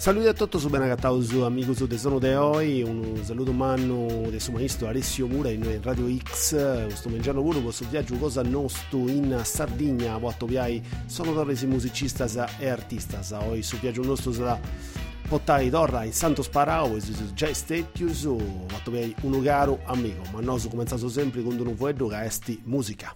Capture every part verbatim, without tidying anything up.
Saluti a tutti su Benagattaus amigos de Sono de Oi, un saluto manno del suo maestro Alessio Mura in Radio X. Sto mangiando pure questo viaggio cosa nostro in Sardegna, a quattro piai sono torresi musicistas e artistas. Oggi su viaggio nostro sarà Pottai Torra in Santo Sparao e su già stetius, quattro piai un caro amico, ma noi ho cominciato sempre con un nuovo edo che è musica.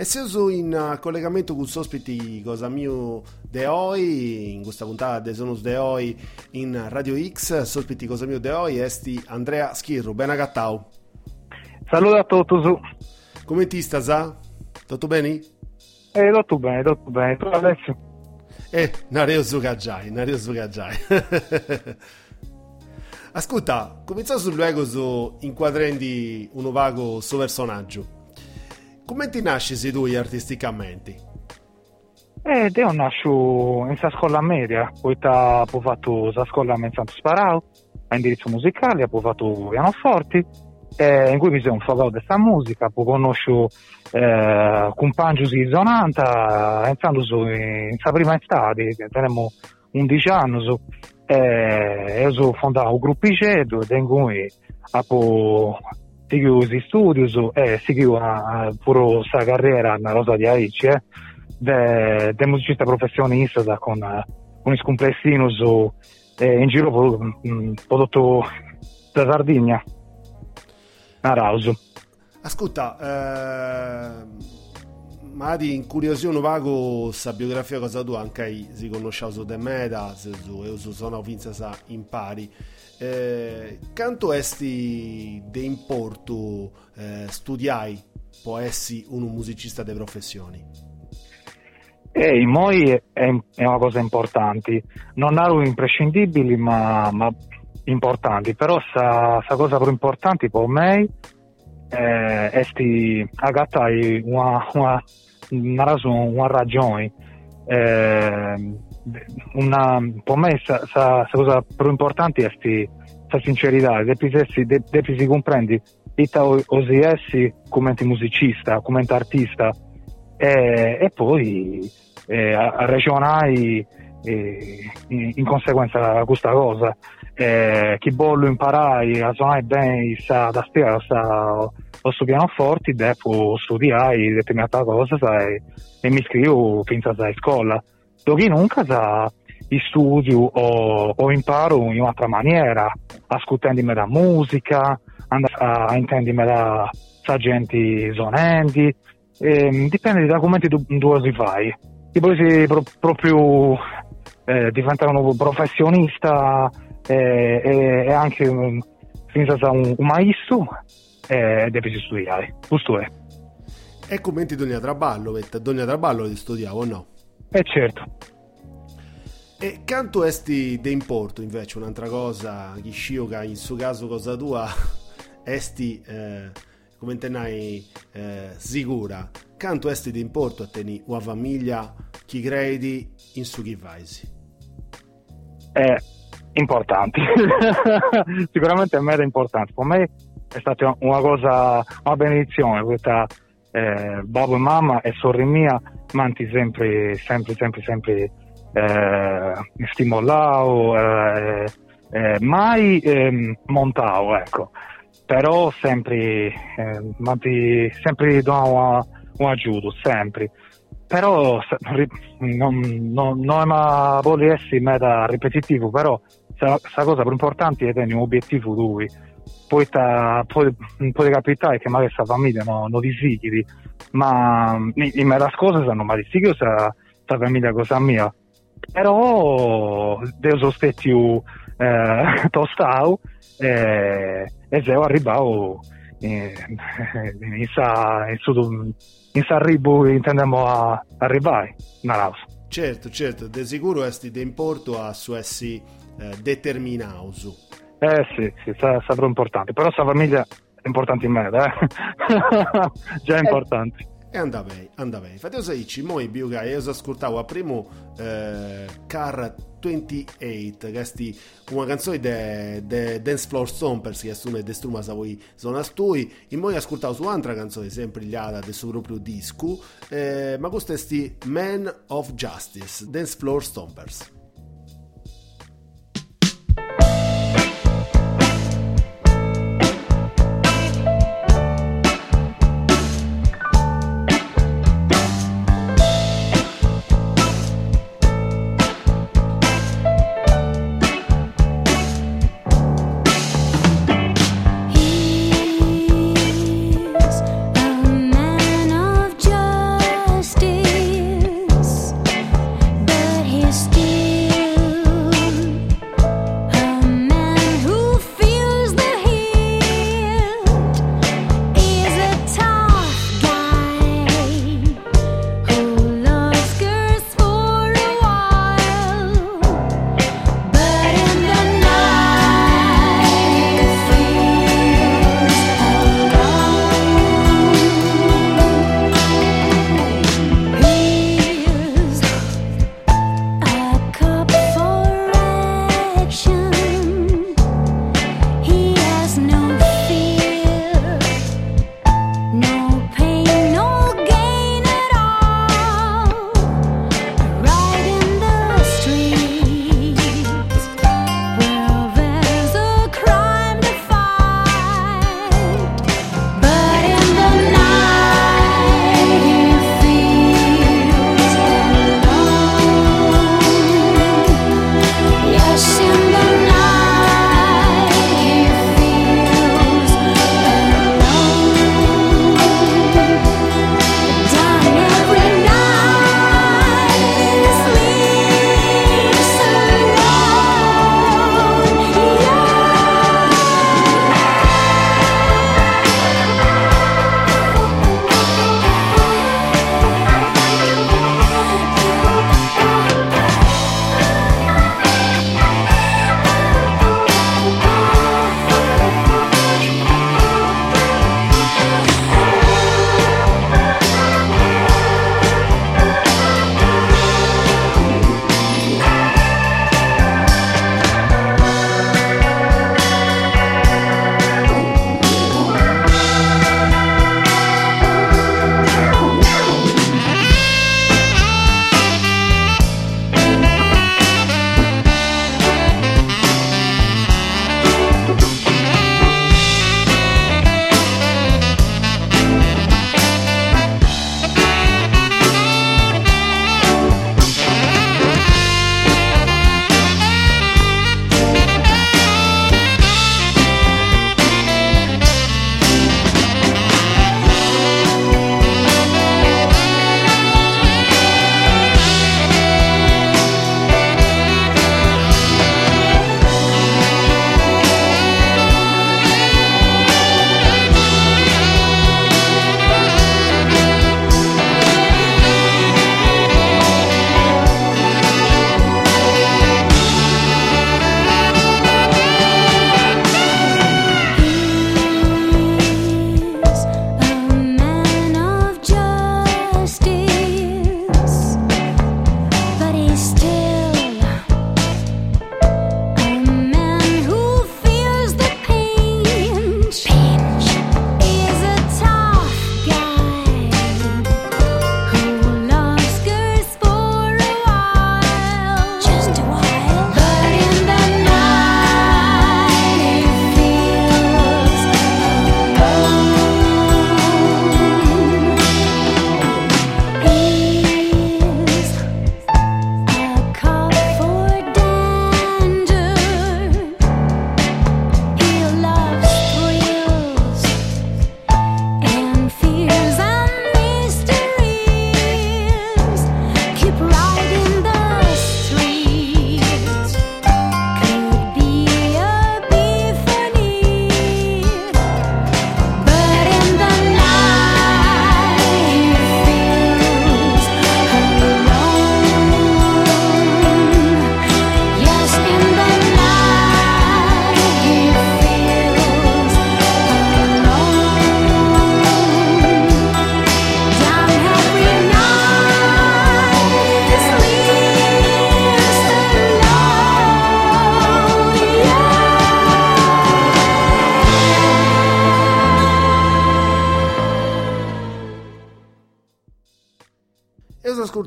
siamo in collegamento con ospiti cosa mio de oggi, in questa puntata de Sonus de oggi in Radio X, ospiti cosa mio de oggi esti Andrea Schirru, ben agattau. Saluto a tutti. Come ti sta, sa? Tutto bene? Eh, tutto bene, tutto bene. Tu adesso? Eh, nareo sucaggiai, nareo sucaggiai. Ascolta, cominciamo sul luogo su inquadrendi uno vago suo personaggio. Come ti nasci tu artisticamente? Eh, io nasco in questa scuola media, poi ho fatto la scuola in Santo Sparao, a indirizzo musicale, ho fatto pianoforti, eh, in cui mi sono infocato questa musica, poi conosco eh, compagni di zonanta, entrando su, in questa prima estate, che teniamo undici anni, su, eh, io ho fondato un gruppo Icedo, in cui ho seguivo gli studi e seguivo pure questa carriera nella Rosa di Aici, eh, de, de musicista professionista da, con, con il complessino su, eh, in giro per tutto da Sardegna, a Rauso. Ascolta, eh, ma di incuriosione vago sa biografia cosa tu anche si conosciamo su de meda, su, io su sono finza sa impari. Eh, canto esti de importo eh, studiai può essere un musicista di professioni? Eh, in moi è, è una cosa importante, non erano imprescindibili ma, ma importanti, però sa, sa cosa più importante per me eh, è agattai una, una, una, ragione, una ragione eh, una, per me sa, sa, sa cosa più importante è la sincerità, devi si comprendi ita osi essi come musicista, come artista e, e poi eh, ragionai eh, in, in conseguenza di questa cosa. Eh, chi voglio imparare a suonare bene sa tastiera, sa o su pianoforti, devo studiare determinata cosa e, e mi iscrivo finché a scuola. Dove nunca sa studio o, o imparo in un'altra maniera, ascoltandomi da musica, andando a intendermi da gente sonenti, e, dipende da come tu, tu si fai. E poi si pro, proprio eh, diventare un professionista e, e, e anche um, finché sei un, un maestro e devi studiare, giusto è. E commenti Donia Traballo, Donia Traballo di studiare o no? Eh certo. E canto esti de importo invece un'altra cosa che sciuga in suo caso cosa tua esti eh, come tenai eh, sicura canto esti de importo a teni una famiglia chi credi in su chi vaisi è importante sicuramente a me è importante, per me è stata una cosa, una benedizione questa eh, babbo e mamma e sorella mia manti sempre sempre sempre sempre Eh, stimolavo eh, eh, mai eh, montavo ecco, però sempre eh, manti, sempre do un, un aiuto sempre, però non, non, non è mai vuole essere meta ripetitivo, però la cosa più importante è tenere un obiettivo lui poi ta, può, può capitare che magari questa famiglia non no dissigli ma in, in me le cose sanno ma dissigli questa famiglia cosa mia, però io sono stato eh, tostato eh, e sono arrivato in questo arrivo intendiamo a arrivare na certo certo de sicuro esti de importo a su essi eh, determinato eh sì sì sa, sa importante, però questa famiglia è importante in me eh? già è importante. E andava bene, andava bene. Infatti io sai, moi biuga, io ascoltavo a primo eh, Car ventotto, che è una canzone de, de Dance Floor Stompers, che è una de struma sa voi sono stui, e moi ascoltavo su un'altra canzone sempre liata del suo proprio disco, eh, ma questo è Man of Justice, Dance Floor Stompers. He's a man of justice.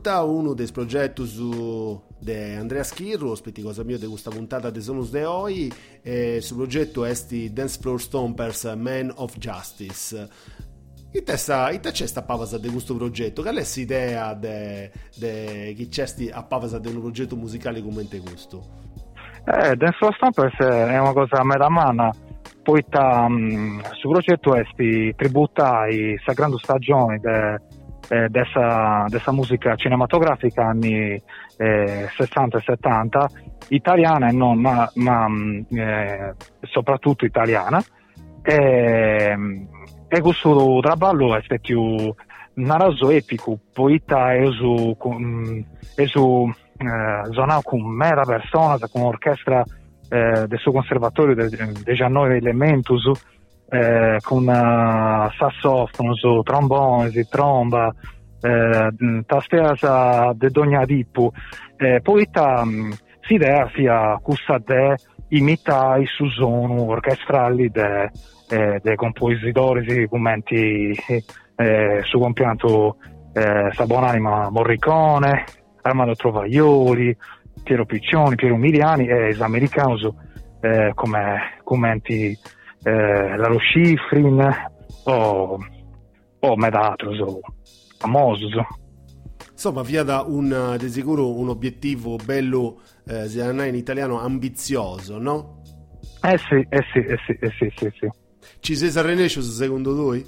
ascolta uno dei progetti su de Andrea Schirru, aspetti cosa mio di questa puntata de Sonus de Oi, e su progetto esti Dance Floor Stompers Man of Justice. In testa, in te c'è sta pavasa di questo progetto, qual è l'idea de, de chi c'è sti a pavasa di un progetto musicale come te questo? Eh, Dance Floor Stompers è una cosa a metà mano, poi ta, um, su progetto esti tributai sa grande stagione de Eh, dessa, dessa musica cinematografica anni eh, sessanta e settanta, italiana e non, ma, ma eh, soprattutto italiana, e, e questo traballo è stato un raso epico, poeta è su, è su eh, suonato con mera persona, con un'orchestra eh, del suo conservatorio dei diciannove Elementus, Eh, con uh, sassofono, su trombone, si tromba, eh, tastiera de dogna dippu, eh, poi ta, um, si idea sia cussa de imitai su sono orchestrali de, eh, de compositori si commenti eh, su compianto eh, Sabonanima Morricone, Armando Trovaglioli, Piero Piccioni, Piero Miliani e gli americani eh, come commenti Eh, Lalo Schifrin o, o Medatros o famoso. Insomma, via da un di sicuro un obiettivo bello eh, in italiano ambizioso, no? Eh sì, eh sì, eh sì, eh sì, sì, sì. Ci sei sarrenescio secondo voi?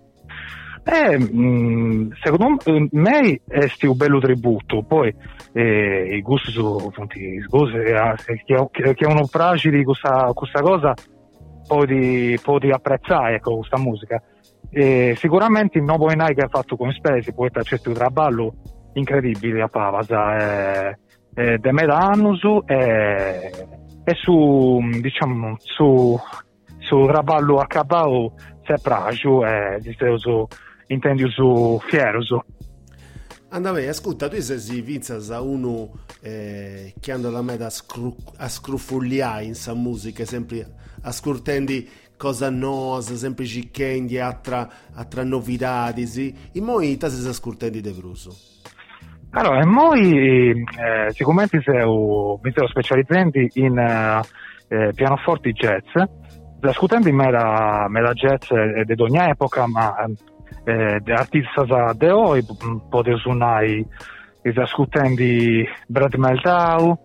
Eh, mh, secondo me è un bello tributo, poi eh, i gusti sono i gusti che, che uno fragili questa, questa cosa Poi di apprezzare, ecco, questa musica. E sicuramente il nuovo Enai che ha fatto con Spesi, poi c'è un traballo incredibile a Pavasa, è, è de Medanus e, e su, diciamo, su, su traballo a Cabao c'è Pragio e su, intendi su Fieroso. Andame, ascolta, tu sei vinzas a uno eh, che anda la meta a, scru- a scruffogliare in sa musica, sempre ascoltando cosa nosa, sempre cicchendi, altra, altra novità, sì. E poi ti sei ascoltando di Bruso. Allora, e poi eh, sicuramente mi sto specializzando in eh, pianoforti jazz, ascoltando in mera, mera jazz di ogni epoca, ma eh, di artisti di oggi, potete suonare ascoltando Brad Meldau,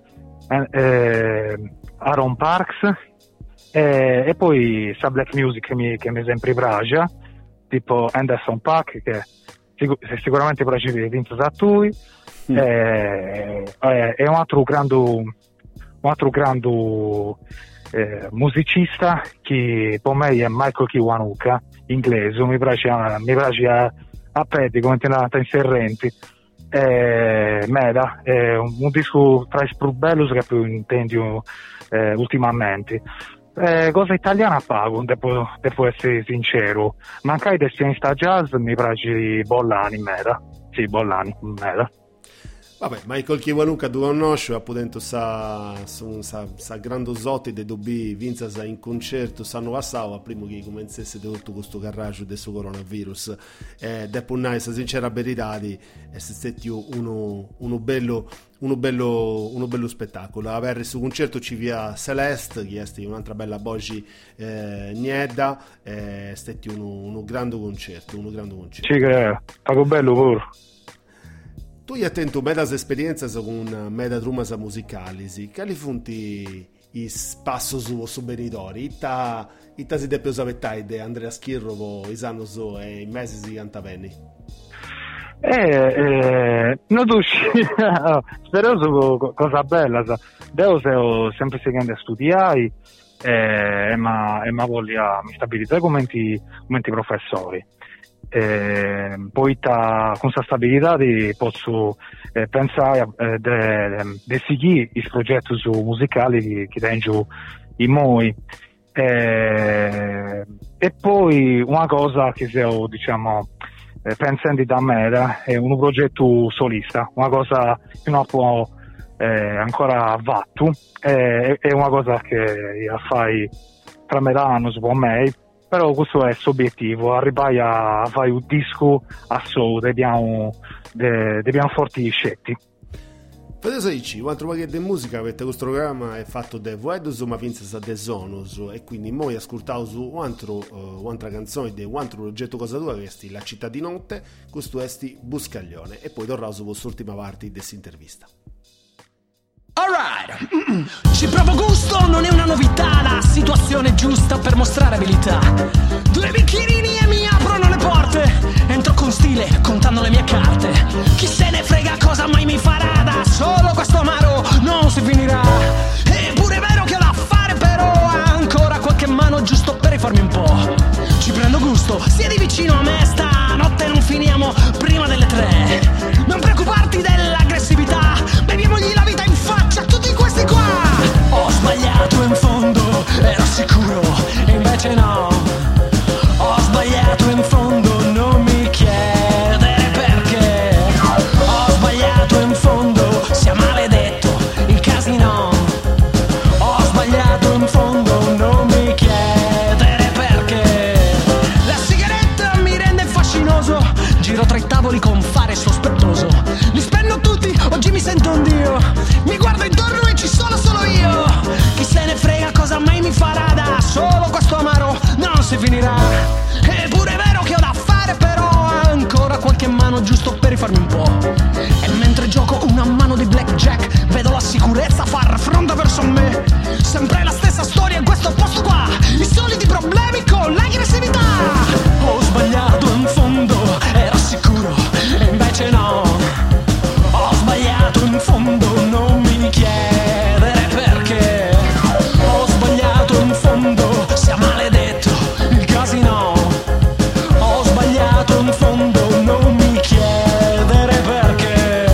eh, Aaron Parks, e, e poi sa black music che mi, che mi sempre piace, tipo Anderson .Paak, che sicur- sicuramente piace di Vince Sattui, mm. e, e, e un altro grande un altro grande eh, musicista che per me è Michael Kiwanuka, inglese, mi piace, mi piace a, a pezzi come tenata in serrenti. Eh, Meda è un, un disco tra i più belli che più intendo eh, ultimamente. Eh, cosa italiana pago, devo, devo essere sincero, mancai del pianista jazz mi piace Bollani Meda, sì Bollani Meda. Vabbè, Michael Kiwanuka tu conosci, appunto sa, sa, sa grande zotti de dobbi vinzas in concerto sanno passato, prima che cominciasse tutto questo carraggio del suo coronavirus, eh, dopo una sincera verità di essere stato uno, uno bello uno bello uno bello spettacolo. Avere su concerto ci via Celeste, che è un'altra bella voce eh, Niedda, è stato uno, uno grande concerto, uno grande concerto. Sì, che pago bello pure. Tu hai attento medas esperienze con meda trumas musicali, sì. Quali funti i spasso su su benitori? Itta itta si deve sapere de Andrea Schirro, i sanno so e i mesi si cantaveni. Eh, eh, non tu spero cosa bella, devo se sempre seguendo a studiare e ma e ma voglia mi stabilizzare come ti come ti professori. Eh, poi ta, con questa stabilità di, posso eh, pensare di seguire i progetti su musicali che, che tengo in moi eh, e poi una cosa che sto diciamo eh, pensando da me è un progetto solista, una cosa che non può eh, ancora fatto, eh, è una cosa che io fai tra me l'anno per me. Però questo è il suo obiettivo, arrivare a fare un disco assoluto, abbiamo dei de pianoforti scetti. Potete sapere, quanto qualche di musica, perché questo programma è fatto da Voedos, ma pensa da Sonos, e quindi noi ascoltiamo su un'altra canzone di un altro progetto Cosa Tua, che è La città di notte, questo è Buscaglione, e poi torniamo su quest'ultima parte di questa intervista. Alright, ci provo gusto, non è una novità, la situazione giusta per mostrare abilità. Due bicchierini e mi aprono le porte, entro con stile, contando le mie carte. Chi se ne frega cosa mai mi farà, da solo questo amaro non si finirà. Eppure è vero che ho da fare, però ancora qualche mano giusto per rifarmi un po'. Ci prendo gusto, siedi vicino a me, stanotte non finiamo prima delle tre. Non preoccuparti dell'aggressività, beviamogli la vita in faccia a tutti questi qua. Ho sbagliato in fondo, ero sicuro, e invece no. Ho sbagliato in fondo, non mi chiedere perché. Ho sbagliato in fondo, sia maledetto il casino. Ho sbagliato in fondo, non mi chiedere perché. La sigaretta mi rende fascinoso, giro tra i tavoli con fare sospettoso. Li spendo tutti, oggi mi sento un dio. Mi guardo intorno e ci sono solo io. Chi se ne frega cosa mai mi farà, da solo questo amaro non si finirà. Eppure è vero che ho da fare, però ancora qualche mano giusto per rifarmi un po'. E mentre gioco una mano di blackjack, vedo la sicurezza far fronte verso me. Sempre la stessa storia in questo posto qua, i soliti problemi con l'aggressività. Ho sbagliato in fondo, ero sicuro, e invece no. Ho sbagliato in fondo, non mi chiedere perché. Ho sbagliato in fondo, sia maledetto il casino. Ho sbagliato in fondo, non mi chiedere perché.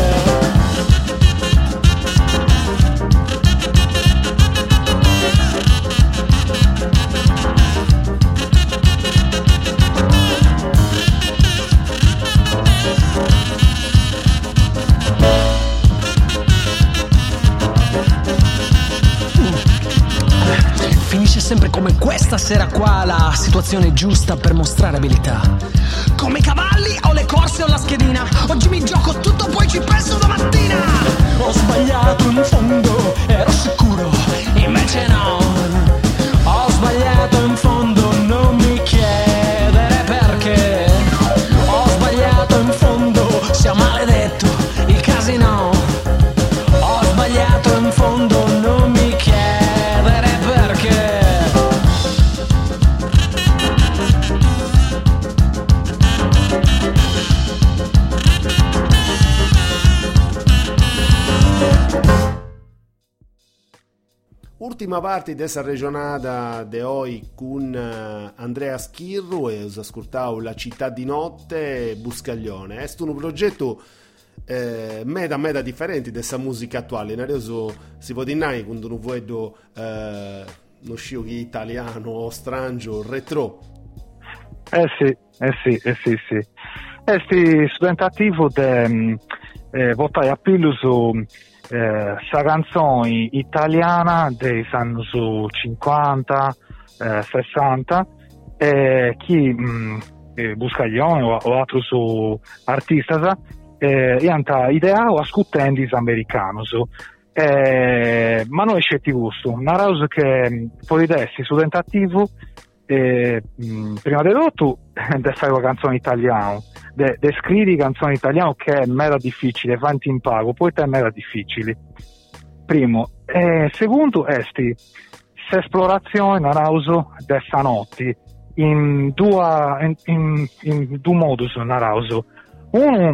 Finisce sempre come questa sera qua, la situazione giusta per mostrare abilità. Come i cavalli ho le corse o la schedina, oggi mi gioco tutto poi ci penso domattina. Ho sbagliato in fondo, ero sicuro, invece no. Ho sbagliato in fondo, non mi chiedere perché. Ho sbagliato in fondo, sia maledetto il casino. Ho sbagliato in fondo, non mi chiedere perché. Ultima parte di questa regionata de oggi con Andrea Schirru e us ascoltavo La città di notte, Buscaglione. È un progetto eh, meda meda differente da questa musica attuale. In adesso si può dire quando non vedo eh, uno scio italiano, strangio, retro. Eh sì, eh sì, eh sì, sì. Eh sì, studentativo de eh, votai a pillu su eh, sa canzone italiana dei anni cinquanta, eh, sessanta, eh, chi mh, eh, Buscaglione o, o altri su artisti eh, hanno ideato a scuttendis americanos. Eh, ma noi scetti gusto, una cosa che poi dessi studentativo. E, mh, prima di tutto de fare una canzone italiana, de, de scrivi canzoni italiane che è mera difficile, fanti in pago, poi è mera difficile. Primo, e secondo esti esplorazione narauso de stanotti in due in, in, in due modus narauso. Uno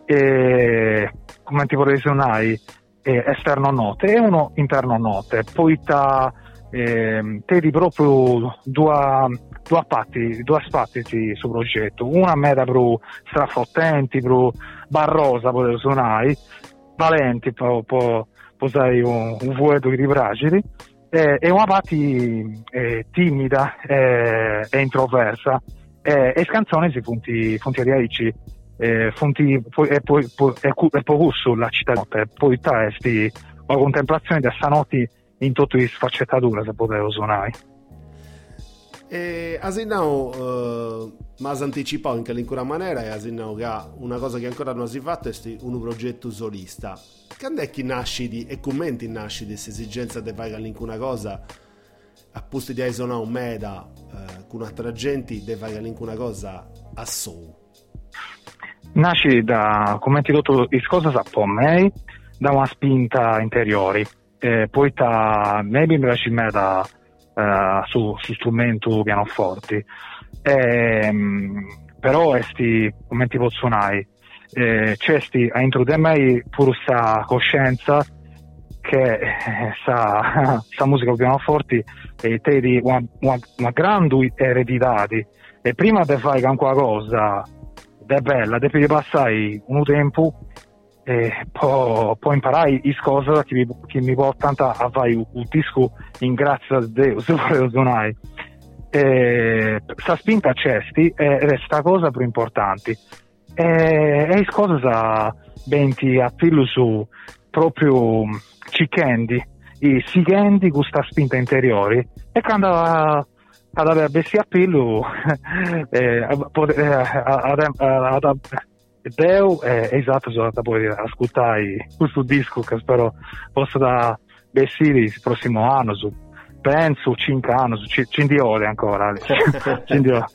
eh, come ti vorrei suonare eh, esterno note e uno interno note, poi ta Eh, tedi proprio due due patti due aspetti sul progetto, una meta pro strafottenti, pro barrosa poter suonare valenti, po, po, posare un, un vuoto di fragili eh, e una parte eh, timida eh, e introversa eh, e scanzone si funti funti riaici eh, funti poi e poi e poi sulla città notte poi testi la contemplazione di stanotti in tutte le sfaccettature, se potevo suonare. E Asinao uh, mi ha anticipato in qualche maniera e Asinao che ha una cosa che ancora non si è fatta è un progetto solista. Quando è che nasci di, e commenti nasci di questa esigenza di fare qualcuna cosa a posto di suonare un meda uh, con altra gente di fare qualcuna cosa a solo? Nasci da, come ti ho detto, le cose a po' me da una spinta interiore, eh, poi ta maybe mi lasci me da uh, su, su strumento pianoforti, eh, però esti come ti posso suonare, eh, c'è sti a introdurre me pure sta coscienza che eh, sa, sa musica pianoforti e te di una, una, una grande eredità e prima di fare qualcosa è bella, devi passare un tempo e poi, poi imparare le cose che mi, che mi portano a fare un disco in grazia di Dio, se volevo suonare. Questa spinta c'è ed è sta cosa più importante. E, e le cose venti a filo su proprio cicchendi, i sighendi con questa spinta interiore e quando ad avere bestia a pillo eh, ad Deo è esatto da poi ascoltare questo disco che spero possa da bessire il prossimo anno su penso cinque anni su cinque ore ancora cinque ore.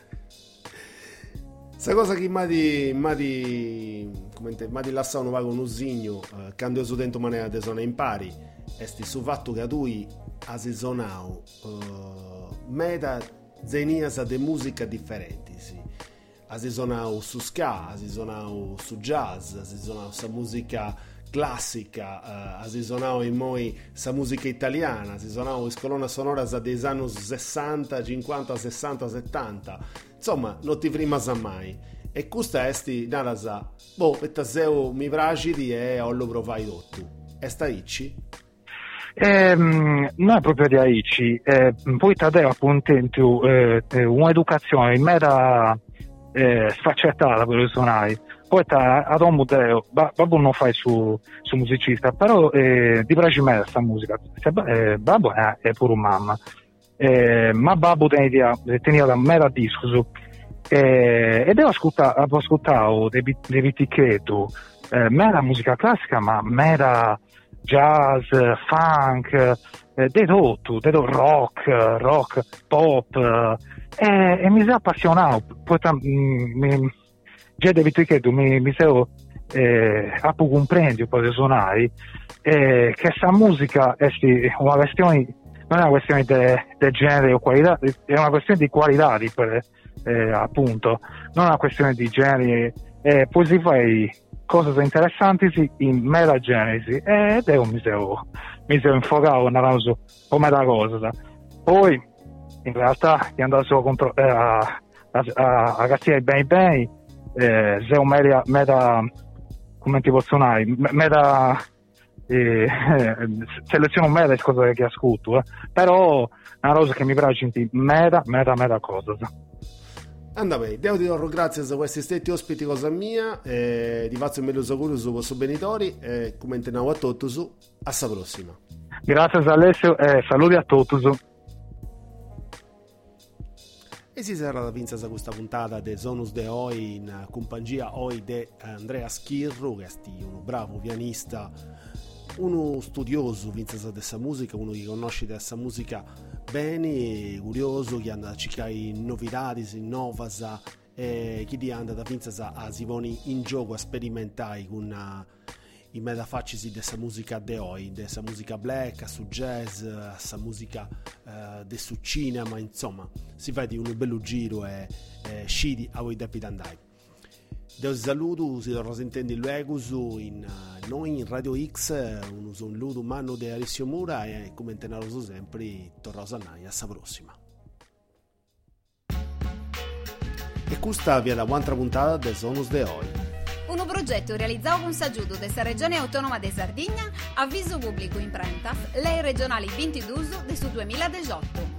Questa cosa che mi di mi di come te mi di lasciare un vago un usigno eh, quando io so dentro maniera di suonare impari è sto fatto che tu a sezonao uh, meta zenias de musica differenti sì. A sezonao su ska, a sezonao su jazz, a sezonao sa musica classica, uh, a sezonao in moi sa musica italiana, a sezonao in colonna sonora sa dei anni sessanta, cinquanta, sessanta, settanta insomma non ti prima sa mai e questa esti nada sa boh, pettaseo mi pragidi e ollo provai tutto e sta icci? Eh, non è proprio di Aici, eh, poi Tadeo appunto eh, un'educazione in mera eh, sfaccettata per suonare, poi ta, ad un museo, babbo non fai su, su musicista, però eh, di piace me questa musica, eh, babbo è, è pure un mamma, eh, ma babbo tenia, tenia da mera disco su, eh, ed ho ascoltato, ho ascoltato dei, dei vitichetti, eh, mera musica classica, ma mera jazz, funk, eh, di tutto, di tutto, rock, rock, pop, eh, e mi sono appassionato. Poi mi, già da vecchietto mi, mi sono eh, a poco comprendi un po' di suonare, eh, che questa musica è una questione, non è una questione di genere o qualità, è una questione di qualità, di, eh, appunto, non è una questione di genere, eh, poi si fai cose interessanti in mera genesi ed è un misero mi sono infocato su come da cosa poi in realtà che andato contro, eh, a, a, a, a Castiglia bene bene eh, se un mera, mera come ti posso suonare mera eh, seleziono mera le cose che ascolto eh. Però è una cosa che mi piace in mera mera mera cosa. Andame, devo ti do grazie a questi stetti ospiti cosa mia, eh, di faccio meglio sicuro su vostro benitori e eh, come intendiamo a tutti su, alla prossima. Grazie Alessio e eh, saluti a tutti. E si sarà la pinza questa puntata de Sonus de Oi in compagnia Oi de Andrea Schirru, che è un bravo pianista, uno studioso vinza di questa musica, uno che conosce questa musica bene, curioso, che anda a cercare novità, innovasa e chi anda da pinza a si pone in gioco a sperimentare con una, i metafacci di questa musica de Oi, di questa musica black, su jazz, a questa musica uh, de su cinema, insomma si fa di un bello giro e, e scidi a voi depi d'andai. Deus saluto, si torna sentendo il Legusu in uh, noi in Radio X, un saluto umano di Alessio Mura e come tenaroso sempre torno a Naia, alla prossima. E questa via la quinta puntata del Sonus de Oi. Un progetto realizzato con s'aggiuto della Regione Autonoma de Sardegna, avviso pubblico in Prentas, lei regionali ventidue del duemiladiciotto.